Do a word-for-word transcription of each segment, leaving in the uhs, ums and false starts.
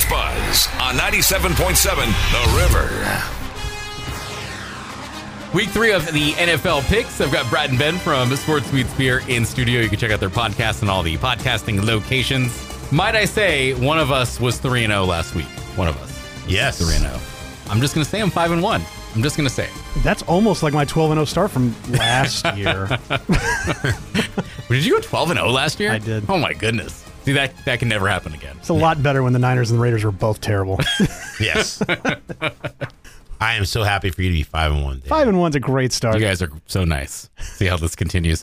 Buzz on ninety-seven point seven The River. Week three of the N F L picks. I've got Brad and Ben from Sports Meets Beer in studio. You can check out their podcast and all the podcasting locations. Might I say, one of us was three and oh last week. One of us. Yes. three and oh. I'm just going to say I'm five and one. I'm just going to say it. That's almost like my twelve and oh start from last year. Did you go twelve and oh last year? I did. Oh, my goodness. See, that, that can never happen again. It's a lot better when the Niners and the Raiders were both terrible. Yes. I am so happy for you to be five and one. Dave. Five and one's a great start. You guys are so nice. See how this continues.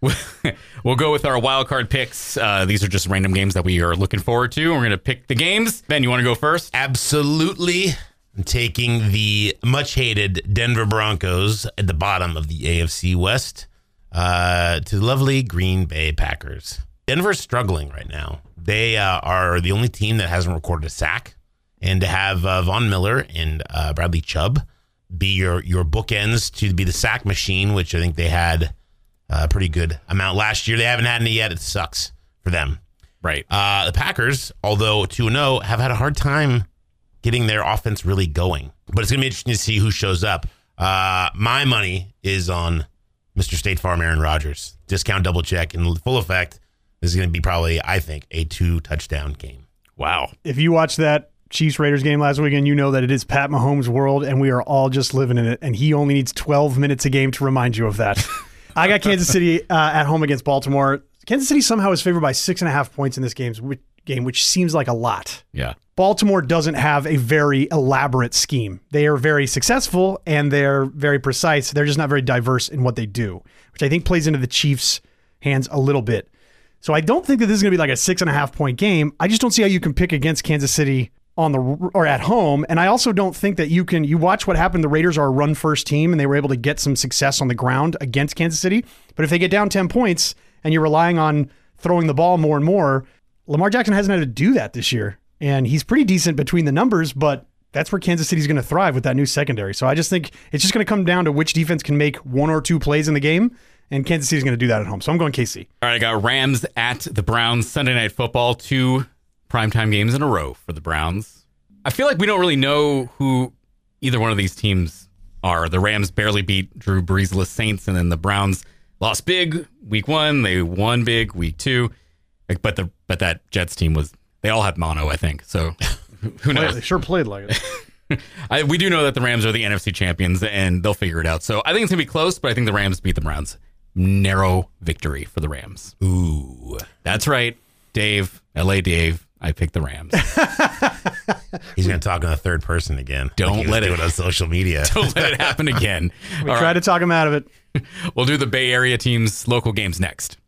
We'll go with our wild card picks. Uh, these are just random games that we are looking forward to. We're going to pick the games. Ben, you want to go first? Absolutely. I'm taking the much hated Denver Broncos at the bottom of the A F C West uh, to the lovely Green Bay Packers. Denver's struggling right now. They uh, are the only team that hasn't recorded a sack. And to have uh, Von Miller and uh, Bradley Chubb be your, your bookends to be the sack machine, which I think they had a pretty good amount last year. They haven't had any yet. It sucks for them. Right. Uh, the Packers, although two and oh, have had a hard time getting their offense really going. But it's going to be interesting to see who shows up. Uh, my money is on Mister State Farm Aaron Rodgers. Discount double check in full effect. This is going to be probably, I think, a two-touchdown game. Wow. If you watch that Chiefs-Raiders game last weekend, you know that it is Pat Mahomes' world, and we are all just living in it, and he only needs twelve minutes a game to remind you of that. I got Kansas City uh, at home against Baltimore. Kansas City somehow is favored by six and a half points in this game's game, which seems like a lot. Yeah. Baltimore doesn't have a very elaborate scheme. They are very successful, and they're very precise. They're just not very diverse in what they do, which I think plays into the Chiefs' hands a little bit. So I don't think that this is going to be like a six and a half point game. I just don't see how you can pick against Kansas City on the or at home. And I also don't think that you can, you watch what happened. The Raiders are a run first team and they were able to get some success on the ground against Kansas City. But if they get down ten points and you're relying on throwing the ball more and more, Lamar Jackson hasn't had to do that this year. And he's pretty decent between the numbers, but that's where Kansas City's going to thrive with that new secondary. So I just think it's just going to come down to which defense can make one or two plays in the game. And Kansas City's going to do that at home. So I'm going K C. All right, I got Rams at the Browns, Sunday Night Football, two primetime games in a row for the Browns. I feel like we don't really know who either one of these teams are. The Rams barely beat Drew Brees-less Saints, and then the Browns lost big week one. They won big week two. Like, but the but that Jets team was, they all had mono, I think. So who knows? They sure played like it. I, we do know that the Rams are the N F C champions, and they'll figure it out. So I think it's going to be close, but I think the Rams beat the Browns. Narrow victory for the Rams. Ooh. That's right, Dave, L A Dave. I picked the Rams. He's going to talk in the third person again. Don't like he let was it doing on social media. Don't let it happen again. We All tried right. to talk him out of it. We'll do the Bay Area teams' local games next.